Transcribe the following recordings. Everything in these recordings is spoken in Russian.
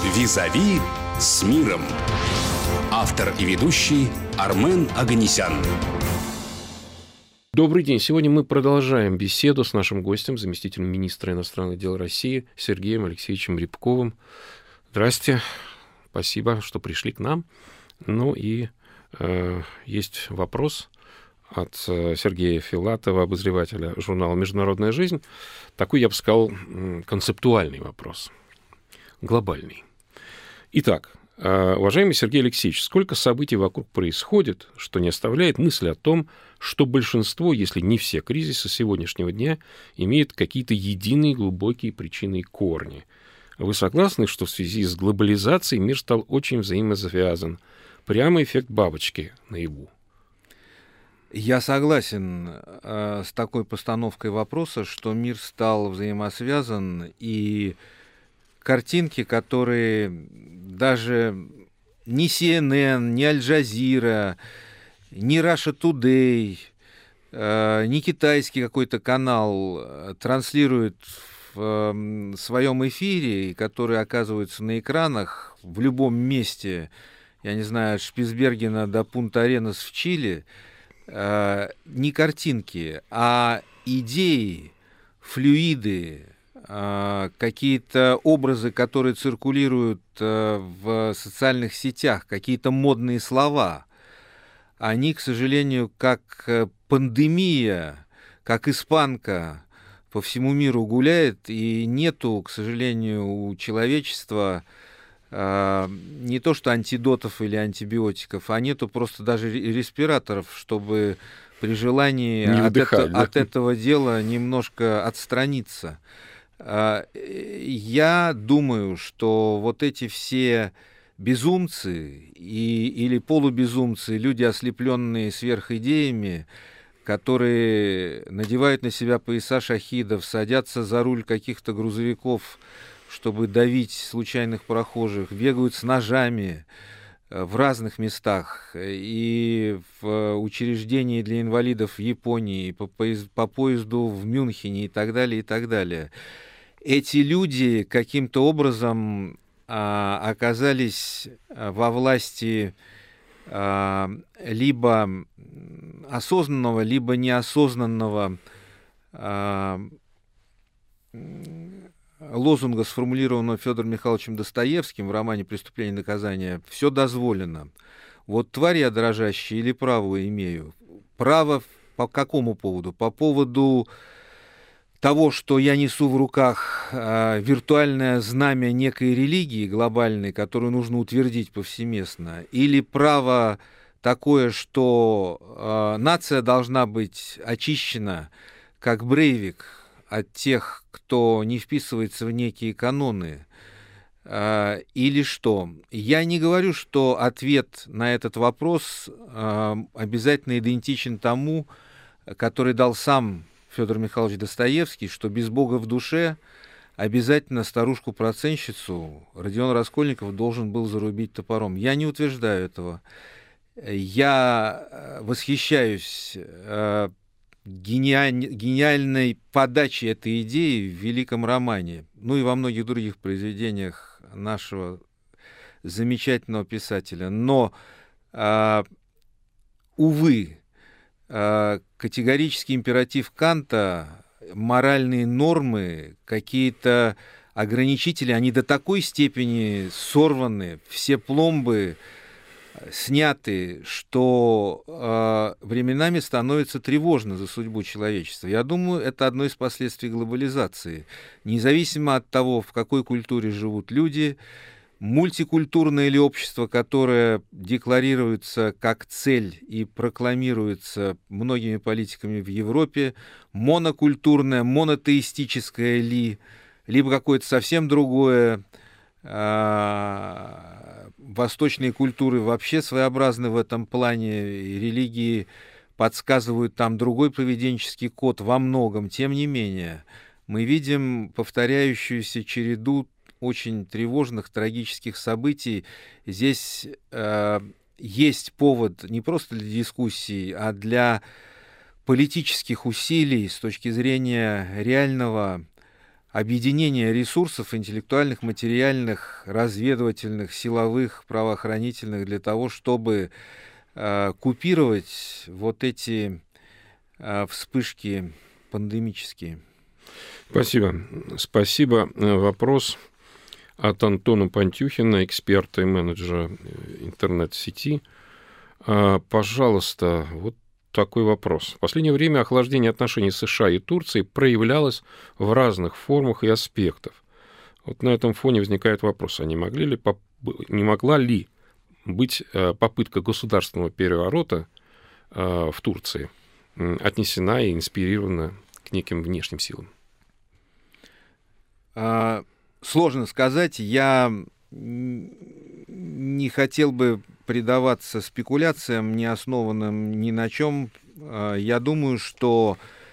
«Визави» с миром. Автор и ведущий Армен Оганесян. Добрый день. Сегодня мы продолжаем беседу с нашим гостем, заместителем министра иностранных дел России Сергеем Алексеевичем Рябковым. Здрасте. Спасибо, что пришли к нам. Ну и есть вопрос от Сергея Филатова, обозревателя журнала «Международная жизнь». Такой, я бы сказал, концептуальный вопрос, глобальный. Итак, уважаемый Сергей Алексеевич, сколько событий вокруг происходит, что не оставляет мысли о том, что большинство, если не все кризисы сегодняшнего дня, имеют какие-то единые глубокие причины и корни. Вы согласны, что в связи с глобализацией мир стал очень взаимосвязан? Прямо эффект бабочки наяву. Я согласен с такой постановкой вопроса, что мир стал взаимосвязан, и картинки, которые даже ни CNN, ни Аль-Джазира, ни Russia Today, ни китайский какой-то канал транслируют в своем эфире, которые оказываются на экранах в любом месте, я не знаю, от Шпицбергена до Пунта-Аренас в Чили, не картинки, а идеи, флюиды, какие-то образы, которые циркулируют в социальных сетях, какие-то модные слова. Они, к сожалению, как пандемия, как испанка по всему миру гуляет, и нету, к сожалению, у человечества не то что антидотов или антибиотиков, а нету просто даже респираторов, чтобы при желании от этого дела немножко отстраниться. Я думаю, что вот эти все безумцы или полубезумцы, люди, ослепленные сверхидеями, которые надевают на себя пояса шахидов, садятся за руль каких-то грузовиков, чтобы давить случайных прохожих, бегают с ножами в разных местах, и в учреждении для инвалидов в Японии, по поезду в Мюнхене и так далее, и так далее. Эти люди каким-то образом оказались во власти либо осознанного, либо неосознанного лозунга, сформулированного Федором Михайловичем Достоевским в романе «Преступление и наказание». «Все дозволено». Вот тварь я дрожащая или право имею? Право по какому поводу? По поводу того, что я несу в руках виртуальное знамя некой религии глобальной, которую нужно утвердить повсеместно, или право такое, что нация должна быть очищена, как Брейвик, от тех, кто не вписывается в некие каноны, или что? Я не говорю, что ответ на этот вопрос обязательно идентичен тому, который дал сам Федор Михайлович Достоевский, что без Бога в душе обязательно старушку-процентщицу Родион Раскольников должен был зарубить топором. Я не утверждаю этого. Я восхищаюсь гениальной подачей этой идеи в великом романе, ну и во многих других произведениях нашего замечательного писателя. Но, увы, категорический императив Канта, моральные нормы, какие-то ограничители, они до такой степени сорваны, все пломбы сняты, что временами становится тревожно за судьбу человечества. Я думаю, это одно из последствий глобализации. Независимо от того, в какой культуре живут люди, мультикультурное ли общество, которое декларируется как цель и прокламируется многими политиками в Европе, монокультурное, монотеистическое ли, либо какое-то совсем другое. Восточные культуры вообще своеобразны в этом плане, и религии подсказывают там другой поведенческий код во многом. Тем не менее, мы видим повторяющуюся череду очень тревожных, трагических событий. Здесь есть повод не просто для дискуссий, а для политических усилий с точки зрения реального объединение ресурсов интеллектуальных, материальных, разведывательных, силовых, правоохранительных для того, чтобы купировать вот эти вспышки пандемические. Спасибо. Спасибо. Вопрос от Антона Пантюхина, эксперта и менеджера интернет-сети. Пожалуйста, вот такой вопрос. В последнее время охлаждение отношений США и Турции проявлялось в разных формах и аспектах. Вот на этом фоне возникает вопрос, а не могла ли быть попытка государственного переворота в Турции отнесена и инспирирована к неким внешним силам? Сложно сказать. Я не хотел бы предаваться спекуляциям, не основанным ни на чем. Я думаю, что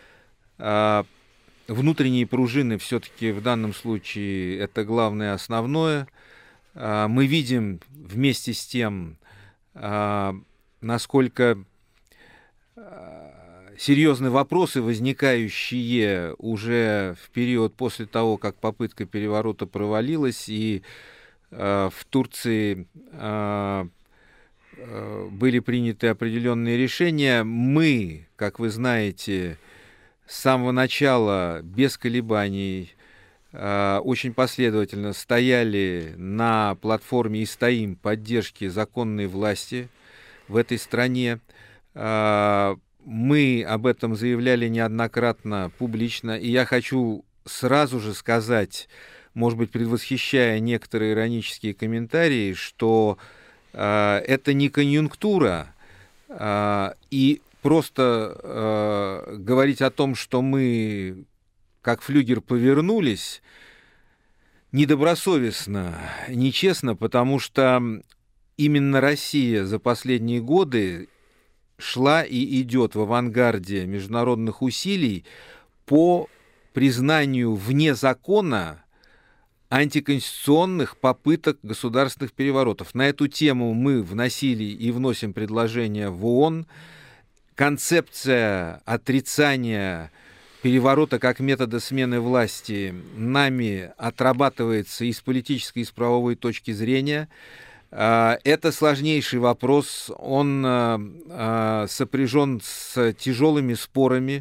внутренние пружины все-таки в данном случае это главное, основное. Мы видим вместе с тем, насколько серьезные вопросы, возникающие уже в период после того, как попытка переворота провалилась, и в Турции были приняты определенные решения. Мы, как вы знаете, с самого начала, без колебаний, очень последовательно стояли на платформе и стоим поддержки законной власти в этой стране. Мы об этом заявляли неоднократно публично, и я хочу сразу же сказать, может быть, предвосхищая некоторые иронические комментарии, что это не конъюнктура, и просто говорить о том, что мы как флюгер повернулись, недобросовестно, нечестно, потому что именно Россия за последние годы шла и идет в авангарде международных усилий по признанию вне закона антиконституционных попыток государственных переворотов. На эту тему мы вносили и вносим предложения в ООН. Концепция отрицания переворота как метода смены власти нами отрабатывается и с политической, и с правовой точки зрения. Это сложнейший вопрос, он сопряжен с тяжелыми спорами,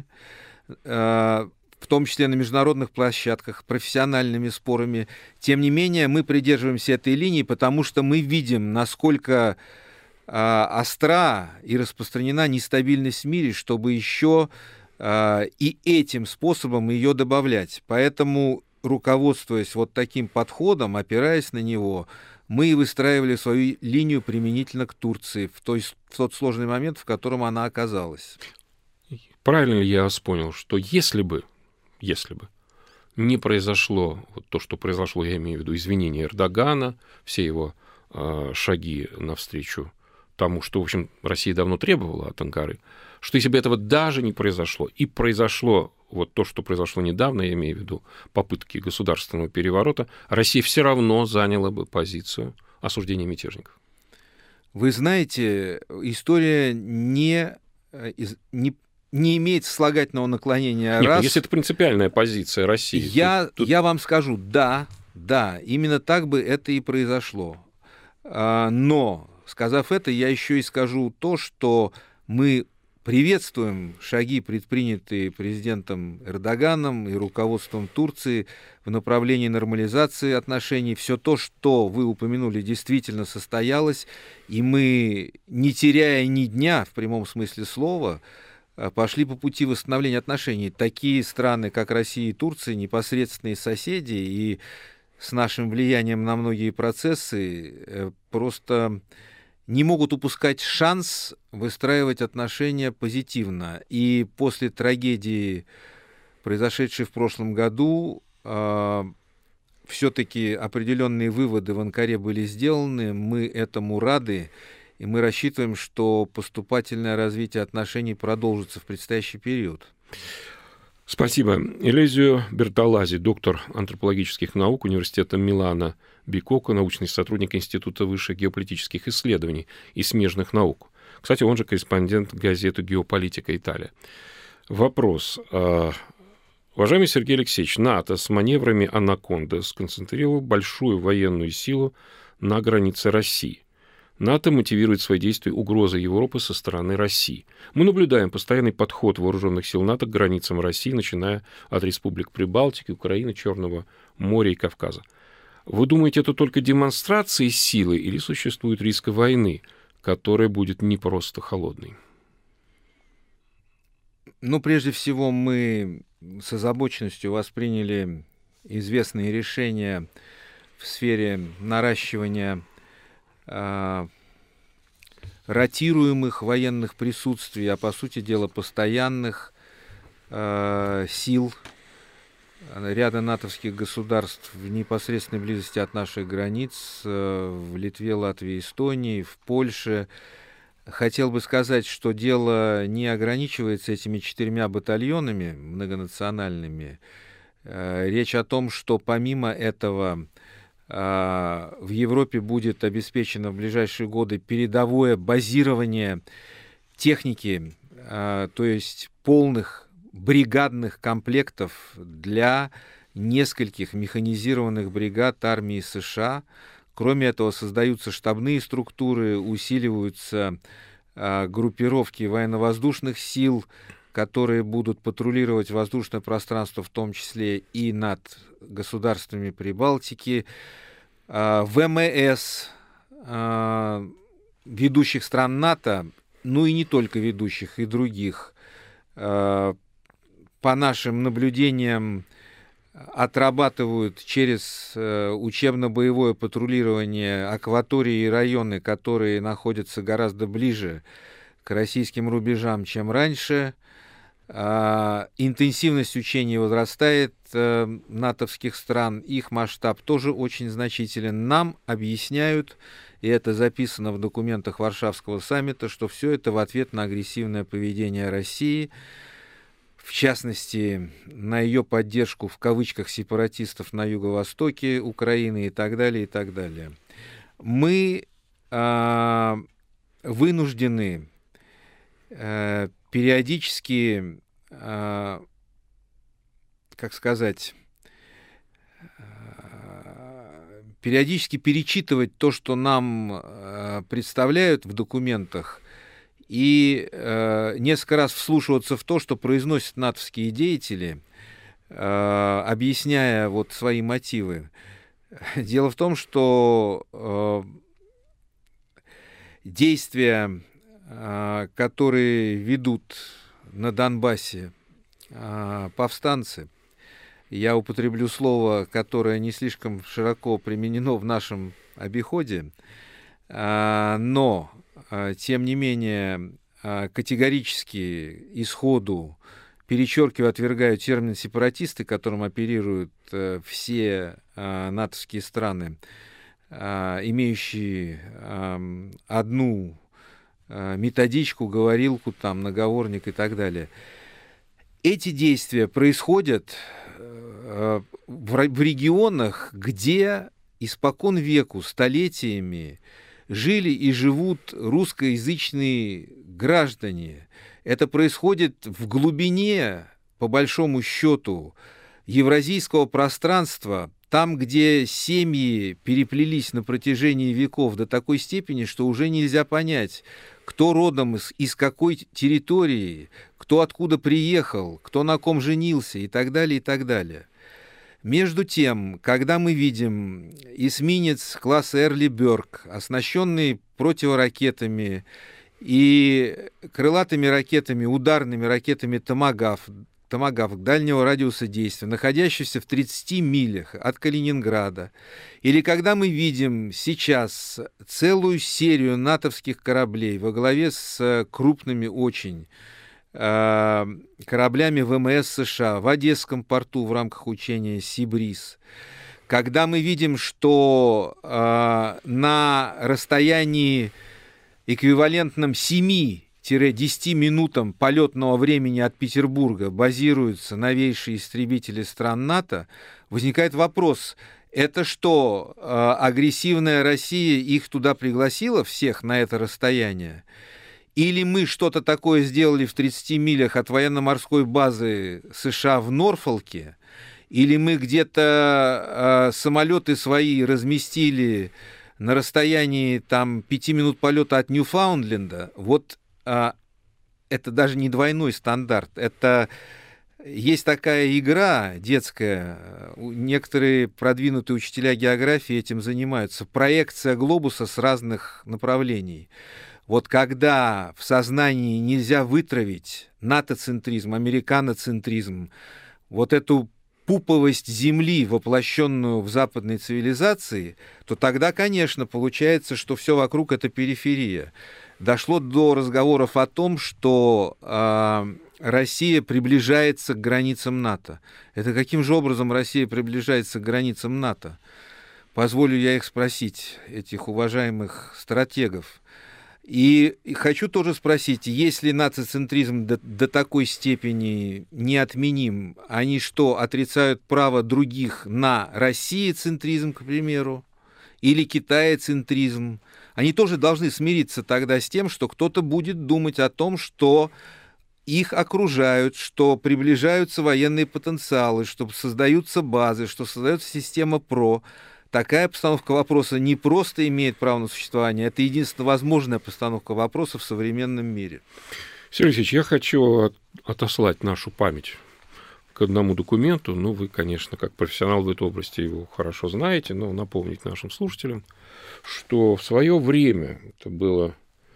в том числе на международных площадках, профессиональными спорами. Тем не менее, мы придерживаемся этой линии, потому что мы видим, насколько остра и распространена нестабильность в мире, чтобы еще и этим способом ее добавлять. Поэтому, руководствуясь вот таким подходом, опираясь на него, мы и выстраивали свою линию применительно к Турции в тот сложный момент, в котором она оказалась. Правильно ли я вас понял, что если бы не произошло вот то, что произошло, я имею в виду извинения Эрдогана, все его шаги навстречу тому, что, в общем, Россия давно требовала от Анкары, что если бы этого даже не произошло, и произошло вот то, что произошло недавно, я имею в виду попытки государственного переворота, Россия все равно заняла бы позицию осуждения мятежников? Вы знаете, история не имеет сослагательного наклонения. Нет, если это принципиальная позиция России. Я вам скажу, да, именно так бы это и произошло. Но, сказав это, я еще и скажу то, что мы приветствуем шаги, предпринятые президентом Эрдоганом и руководством Турции в направлении нормализации отношений. Все то, что вы упомянули, действительно состоялось, и мы, не теряя ни дня в прямом смысле слова, пошли по пути восстановления отношений. Такие страны, как Россия и Турция, непосредственные соседи, и с нашим влиянием на многие процессы просто не могут упускать шанс выстраивать отношения позитивно. И после трагедии, произошедшей в прошлом году, все-таки определенные выводы в Анкаре были сделаны, мы этому рады, и мы рассчитываем, что поступательное развитие отношений продолжится в предстоящий период. Спасибо. Элезио Бертолаззи, доктор антропологических наук Университета Милана Бикока, научный сотрудник Института высших геополитических исследований и смежных наук. Кстати, он же корреспондент газеты «Геополитика Италия». Вопрос. Уважаемый Сергей Алексеевич, НАТО с маневрами «Анаконда» сконцентрировало большую военную силу на границе России. НАТО мотивирует свои действия угрозой Европы со стороны России. Мы наблюдаем постоянный подход вооруженных сил НАТО к границам России, начиная от республик Прибалтики, Украины, Черного моря и Кавказа. Вы думаете, это только демонстрации силы или существует риск войны, которая будет не просто холодной? Ну, прежде всего, мы с озабоченностью восприняли известные решения в сфере наращивания ротируемых военных присутствий, а по сути дела постоянных сил ряда натовских государств в непосредственной близости от наших границ, в Литве, Латвии, Эстонии, в Польше. Хотел бы сказать, что дело не ограничивается этими 4 батальонами многонациональными. Речь о том, что помимо этого в Европе будет обеспечено в ближайшие годы передовое базирование техники, то есть полных бригадных комплектов для нескольких механизированных бригад армии США. Кроме этого, создаются штабные структуры, усиливаются группировки военно-воздушных сил, которые будут патрулировать воздушное пространство, в том числе и над государствами Прибалтики. ВМС ведущих стран НАТО, ну и не только ведущих, и других, по нашим наблюдениям, отрабатывают через учебно-боевое патрулирование акватории и районы, которые находятся гораздо ближе к российским рубежам, чем раньше. Интенсивность учений возрастает натовских стран, их масштаб тоже очень значителен. Нам объясняют, и это записано в документах Варшавского саммита, что все это в ответ на агрессивное поведение России, в частности, на ее поддержку, в кавычках, сепаратистов на юго-востоке Украины и так далее, и так далее. Мы вынуждены периодически, как сказать, периодически перечитывать то, что нам представляют в документах, и несколько раз вслушиваться в то, что произносят натовские деятели, объясняя вот свои мотивы. Дело в том, что действия, которые ведут на Донбассе повстанцы, я употреблю слово, которое не слишком широко применено в нашем обиходе, но тем не менее, категорически исходу перечеркиваю, отвергаю термин «сепаратисты», которым оперируют все натовские страны, имеющие одну методичку, говорилку, там, наговорник и так далее. Эти действия происходят в регионах, где испокон веку, столетиями жили и живут русскоязычные граждане. Это происходит в глубине, по большому счету, евразийского пространства, там, где семьи переплелись на протяжении веков до такой степени, что уже нельзя понять, кто родом из какой территории, кто откуда приехал, кто на ком женился и так далее, и так далее. Между тем, когда мы видим эсминец класса Эрли Бёрк, оснащенный противоракетами и крылатыми ракетами, ударными ракетами «Томагавк» дальнего радиуса действия, находящийся в 30 милях от Калининграда, или когда мы видим сейчас целую серию натовских кораблей во главе с крупными очень кораблями ВМС США в Одесском порту в рамках учения «Сибриз», когда мы видим, что на расстоянии эквивалентном 7-10 минутам полетного времени от Петербурга базируются новейшие истребители стран НАТО, возникает вопрос: это что, агрессивная Россия их туда пригласила, всех, на это расстояние? Или мы что-то такое сделали в 30 милях от военно-морской базы США в Норфолке, или мы где-то самолеты свои разместили на расстоянии там, 5 минут полета от Ньюфаундленда, вот это даже не двойной стандарт. Это есть такая игра детская, некоторые продвинутые учителя географии этим занимаются, проекция глобуса с разных направлений. Вот когда в сознании нельзя вытравить НАТО-центризм, американоцентризм, вот эту пуповость Земли, воплощенную в западной цивилизации, то тогда, конечно, получается, что все вокруг — это периферия. Дошло до разговоров о том, что Россия приближается к границам НАТО. Это каким же образом Россия приближается к границам НАТО? Позволю я их спросить, этих уважаемых стратегов. И хочу тоже спросить, если нацицентризм до такой степени неотменим, они что, отрицают право других на Россия-центризм, к примеру, или Китая-центризм? Они тоже должны смириться тогда с тем, что кто-то будет думать о том, что их окружают, что приближаются военные потенциалы, что создаются базы, что создается система ПРО. Такая постановка вопроса не просто имеет право на существование, это единственно возможная постановка вопроса в современном мире. Сергей Алексеевич, я хочу отослать нашу память к одному документу. Ну, вы, конечно, как профессионал в этой области его хорошо знаете, но напомнить нашим слушателям, что в свое время, это было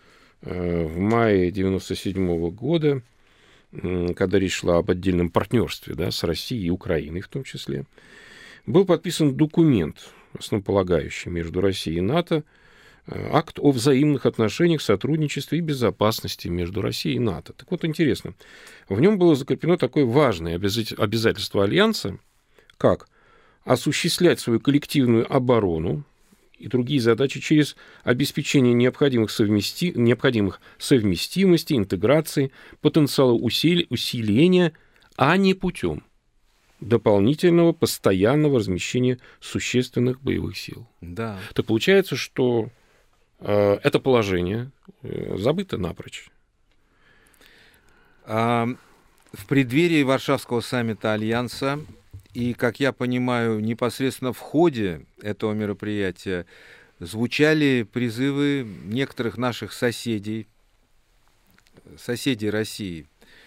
в мае 1997 года, когда речь шла об отдельном партнерстве, да, с Россией и Украиной в том числе, был подписан документ, основополагающий между Россией и НАТО, акт о взаимных отношениях, сотрудничестве и безопасности между Россией и НАТО. Так вот, интересно, в нем было закреплено такое важное обязательство Альянса, как осуществлять свою коллективную оборону и другие задачи через обеспечение необходимых совместимости, интеграции, потенциала усиления, а не путем дополнительного постоянного размещения существенных боевых сил. Да. Так получается, что это положение забыто напрочь. В преддверии Варшавского саммита Альянса и, как я понимаю, непосредственно в ходе этого мероприятия звучали призывы некоторых наших соседей России,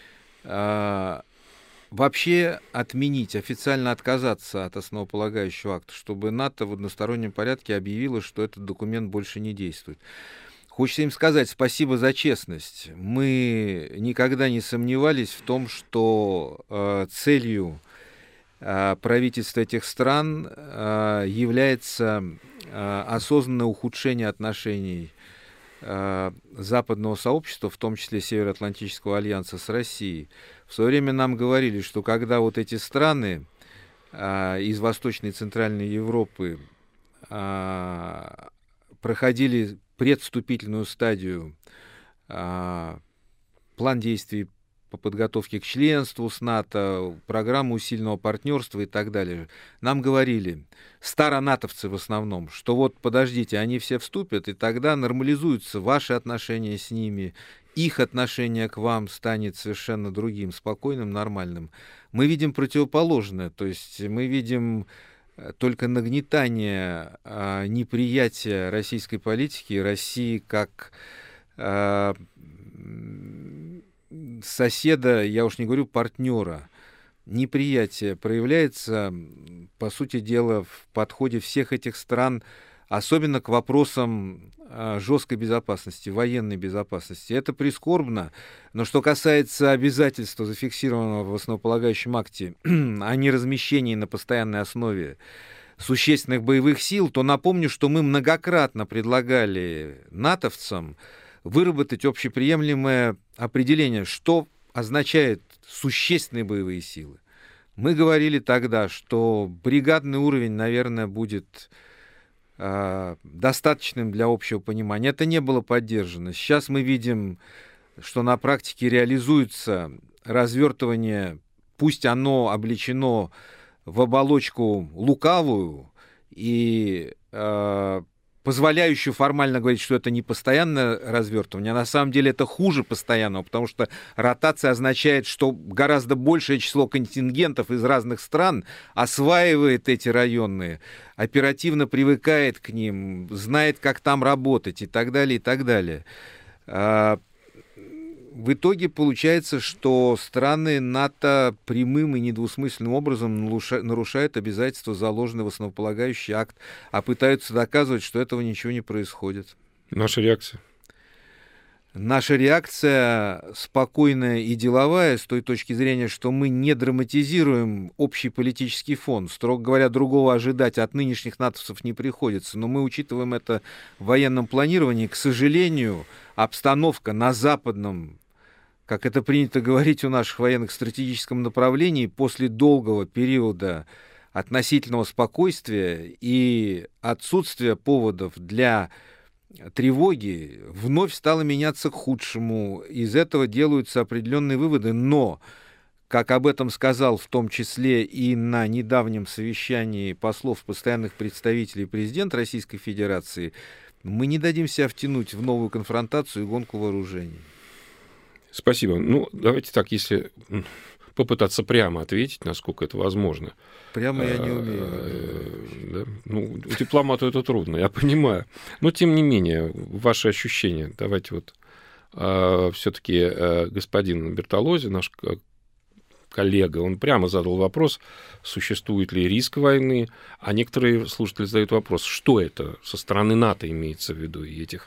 вообще отменить, официально отказаться от основополагающего акта, чтобы НАТО в одностороннем порядке объявило, что этот документ больше не действует. Хочется им сказать спасибо за честность. Мы никогда не сомневались в том, что целью правительства этих стран является осознанное ухудшение отношений западного сообщества, в том числе Североатлантического альянса, с Россией. В свое время нам говорили, что когда вот эти страны из Восточной и Центральной Европы проходили предвступительную стадию, план действий по подготовке к членству с НАТО, программу усиленного партнерства и так далее, нам говорили, старонатовцы в основном, что вот подождите, они все вступят, и тогда нормализуются ваши отношения с ними, их отношение к вам станет совершенно другим, спокойным, нормальным. Мы видим противоположное, то есть мы видим только нагнетание неприятия российской политики, России как соседа, я уж не говорю партнера. Неприятие проявляется, по сути дела, в подходе всех этих стран, особенно к вопросам жесткой безопасности, военной безопасности. Это прискорбно, но что касается обязательства, зафиксированного в основополагающем акте, о неразмещении на постоянной основе существенных боевых сил, то напомню, что мы многократно предлагали натовцам выработать общеприемлемое определение, что означает существенные боевые силы. Мы говорили тогда, что бригадный уровень, наверное, будет достаточным для общего понимания. Это не было поддержано. Сейчас мы видим, что на практике реализуется развертывание, пусть оно облечено в оболочку лукавую и позволяющую формально говорить, что это не постоянное развертывание, а на самом деле это хуже постоянного, потому что ротация означает, что гораздо большее число контингентов из разных стран осваивает эти районы, оперативно привыкает к ним, знает, как там работать и так далее, и так далее. В итоге получается, что страны НАТО прямым и недвусмысленным образом нарушают обязательства, заложенные в основополагающий акт, а пытаются доказывать, что этого ничего не происходит. Наша реакция? Наша реакция спокойная и деловая с той точки зрения, что мы не драматизируем общий политический фон. Строго говоря, другого ожидать от нынешних натовцев не приходится. Но мы учитываем это в военном планировании. К сожалению, обстановка на западном, как это принято говорить у наших военных, стратегическом направлении, после долгого периода относительного спокойствия и отсутствия поводов для тревоги, вновь стало меняться к худшему. Из этого делаются определенные выводы, но, как об этом сказал в том числе и на недавнем совещании послов, постоянных представителей президент Российской Федерации, мы не дадим себя втянуть в новую конфронтацию и гонку вооружений. Спасибо. Ну, давайте так, если попытаться прямо ответить, насколько это возможно. Прямо я не умею. Да? Ну, дипломату это трудно, я понимаю. Но, тем не менее, ваши ощущения. Давайте вот все-таки господин Бертолоззи, наш коллега, он прямо задал вопрос, существует ли риск войны, а некоторые слушатели задают вопрос, что это со стороны НАТО имеется в виду, и этих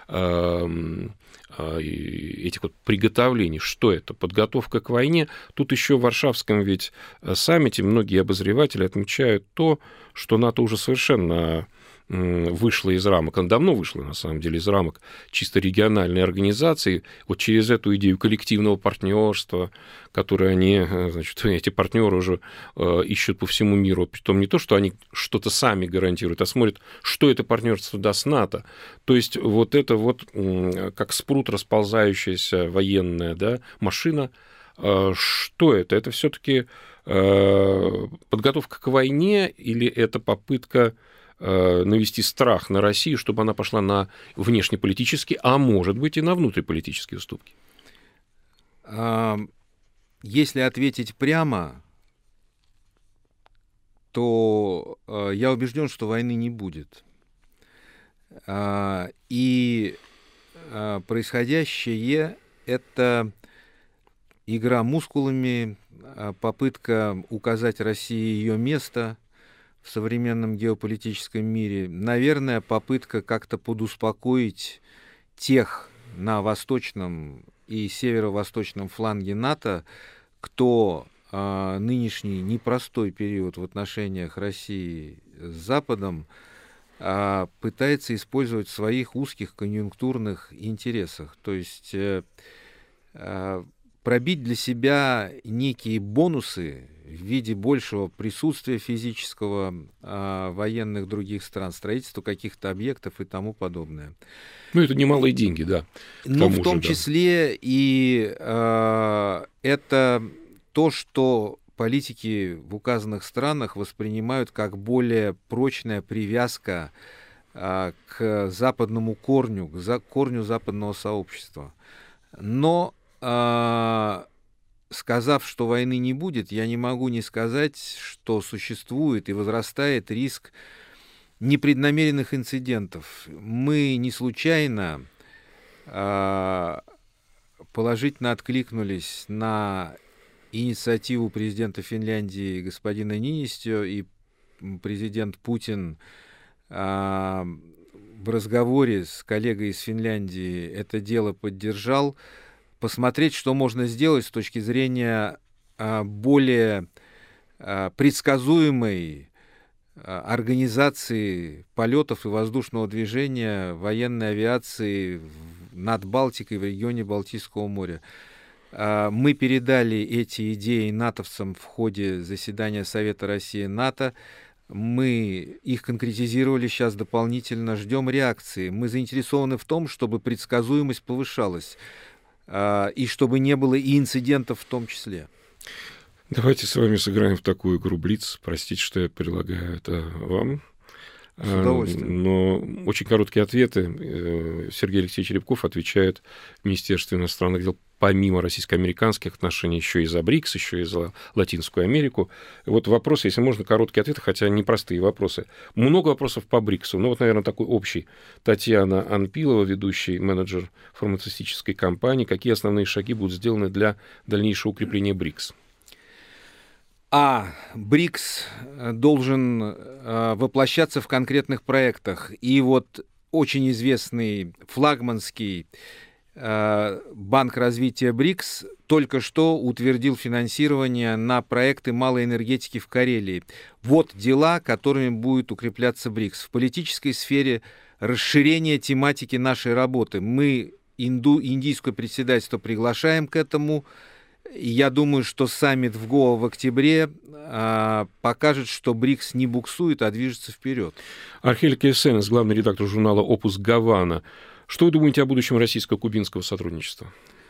вот приготовлений, что это, подготовка к войне. Тут еще в Варшавском ведь саммите многие обозреватели отмечают то, что НАТО уже совершенно вышла из рамок, она давно вышла, на самом деле, из рамок чисто региональной организации, вот через эту идею коллективного партнерства, которую они, значит, эти партнеры уже ищут по всему миру, притом не то, что они что-то сами гарантируют, а смотрят, что это партнерство даст НАТО. То есть вот это вот как спрут расползающаяся военная, да, машина, что это? Это все-таки подготовка к войне или это попытка навести страх на Россию, чтобы она пошла на внешнеполитические, а может быть и на внутриполитические уступки? Если ответить прямо, то я убежден, что войны не будет. И происходящее — это игра мускулами, попытка указать России ее место в современном геополитическом мире, наверное, попытка как-то подуспокоить тех на восточном и северо-восточном фланге НАТО, кто нынешний непростой период в отношениях России с Западом пытается использовать в своих узких конъюнктурных интересах. То есть пробить для себя некие бонусы в виде большего присутствия физического военных других стран, строительства каких-то объектов и тому подобное. Ну, это немалые деньги, да. Но в том числе и это то, что политики в указанных странах воспринимают как более прочная привязка к западному корню, к корню западного сообщества. Но сказав, что войны не будет, я не могу не сказать, что существует и возрастает риск непреднамеренных инцидентов. Мы не случайно положительно откликнулись на инициативу президента Финляндии господина Нинистё, и президент Путин в разговоре с коллегой из Финляндии это дело поддержал, посмотреть, что можно сделать с точки зрения более предсказуемой организации полетов и воздушного движения военной авиации над Балтикой в регионе Балтийского моря. Мы передали эти идеи натовцам в ходе заседания Совета России-НАТО. Мы их конкретизировали сейчас дополнительно, ждем реакции. Мы заинтересованы в том, чтобы предсказуемость повышалась, и чтобы не было и инцидентов в том числе. Давайте с вами сыграем в такую игру Блиц. Простите, что я предлагаю это вам. С удовольствием. Но очень короткие ответы. Сергей Алексеевич Рябков отвечает в Министерстве иностранных дел помимо российско-американских отношений еще и за БРИКС, еще и за Латинскую Америку. Вот вопросы, если можно, короткие ответы, хотя непростые вопросы. Много вопросов по БРИКСу. Ну вот, наверное, такой общий. Татьяна Анпилова, ведущий менеджер фармацевтической компании. Какие основные шаги будут сделаны для дальнейшего укрепления БРИКС? БРИКС должен воплощаться в конкретных проектах. И вот очень известный флагманский Банк развития БРИКС только что утвердил финансирование на проекты малой энергетики в Карелии. Вот дела, которыми будет укрепляться БРИКС. В политической сфере расширение тематики нашей работы. Мы индийское председательство приглашаем к этому. Я думаю, что саммит в Гоа в октябре покажет, что БРИКС не буксует, а движется вперед. Архель Кесенес, главный редактор журнала «Опус Гавана». Что вы думаете о будущем российско-кубинского сотрудничества?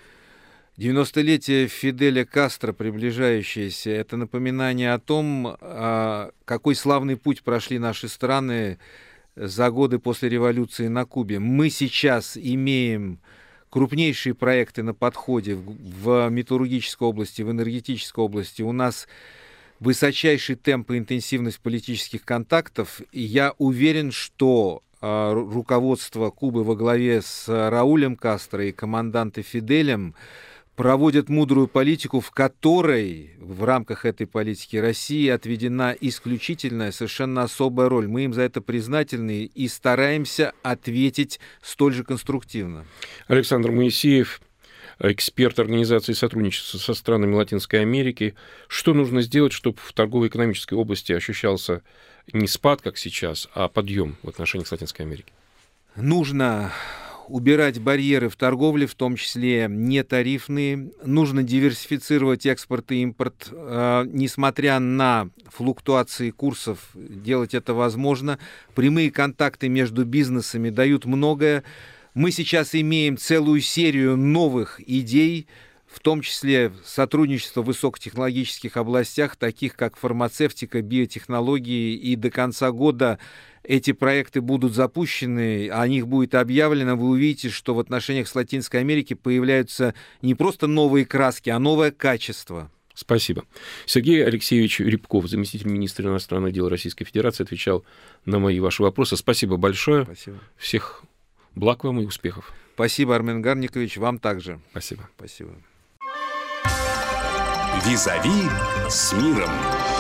90-летие Фиделя Кастро, приближающееся, это напоминание о том, какой славный путь прошли наши страны за годы после революции на Кубе. Мы сейчас имеем крупнейшие проекты на подходе в металлургической области, в энергетической области. У нас высочайший темп и интенсивность политических контактов. И я уверен, что руководство Кубы во главе с Раулем Кастро и команданте Фиделем проводят мудрую политику, в которой в рамках этой политики России отведена исключительная, совершенно особая роль. Мы им за это признательны и стараемся ответить столь же конструктивно. Александр Моисеев, эксперт Организации сотрудничества со странами Латинской Америки. Что нужно сделать, чтобы в торгово-экономической области ощущался не спад, как сейчас, а подъем в отношениях с Латинской Америкой? Нужно убирать барьеры в торговле, в том числе нетарифные. Нужно диверсифицировать экспорт и импорт. Несмотря на флуктуации курсов, делать это возможно. Прямые контакты между бизнесами дают многое. Мы сейчас имеем целую серию новых идей, в том числе сотрудничество в высокотехнологических областях, таких как фармацевтика, биотехнологии, и до конца года эти проекты будут запущены, о них будет объявлено. Вы увидите, что в отношениях с Латинской Америкой появляются не просто новые краски, а новое качество. Спасибо. Сергей Алексеевич Рябков, заместитель министра иностранных дел Российской Федерации, отвечал на мои и ваши вопросы. Спасибо большое. Спасибо. Всех благ вам и успехов. Спасибо, Армен Гарникович, вам также. Спасибо. Спасибо. Визави с миром.